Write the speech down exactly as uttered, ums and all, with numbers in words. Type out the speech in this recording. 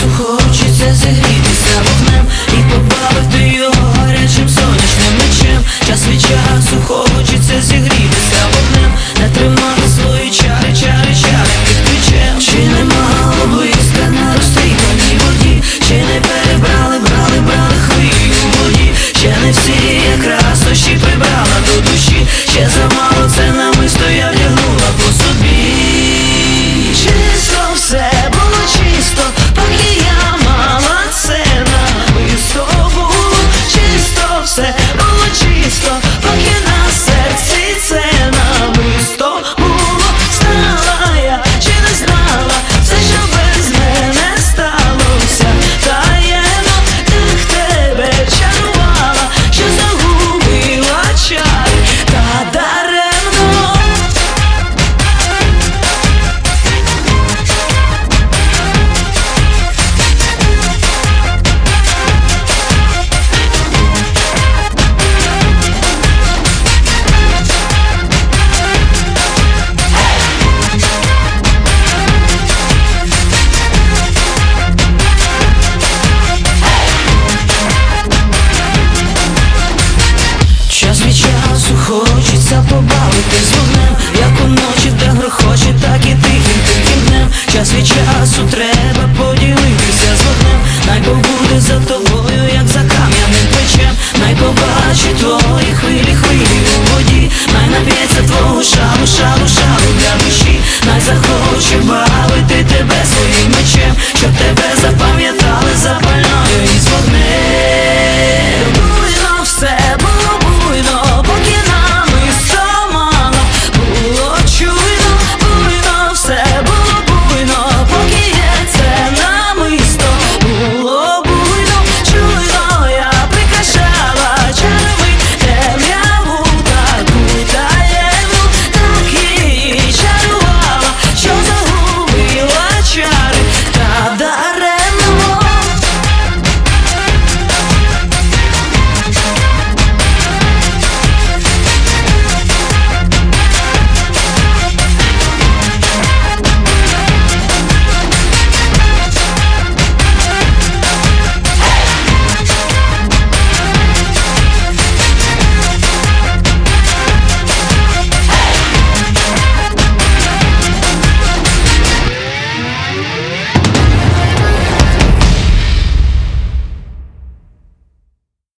часу хочеться зігрітися вогнем і побавити його гарячим сонячним мечем. Час від часу хочеться зігрітися вогнем, не тримати свої чари, чари, чари під ключем. Чи не мало близька на розстріляній воді, чи не перебрали, брали, брали хвилі у воді, ще не всі якраз дощі прибрала до душі, ще замало це намисто я вдягнула по собі. Чисто все було чисто, поки я мала це намисто було. Чисто все було чисто, поки на серці це намисто було. Знала я чи не знала, все, що без мене сталося таємно, так тебе чарувала, що загубила чари та даремно. Час від часу хочеться побавити з вогнем, як уночі, де грохоче, так і тихим, тихим днем. Час від часу треба поділитися з вогнем, най побуде за тобою, як за кам'яним плечем. Най побачить твої хвилі, хвилі у воді, най нап'ється твого шалу, шалу, шалу для душі, най захоче бавити тебе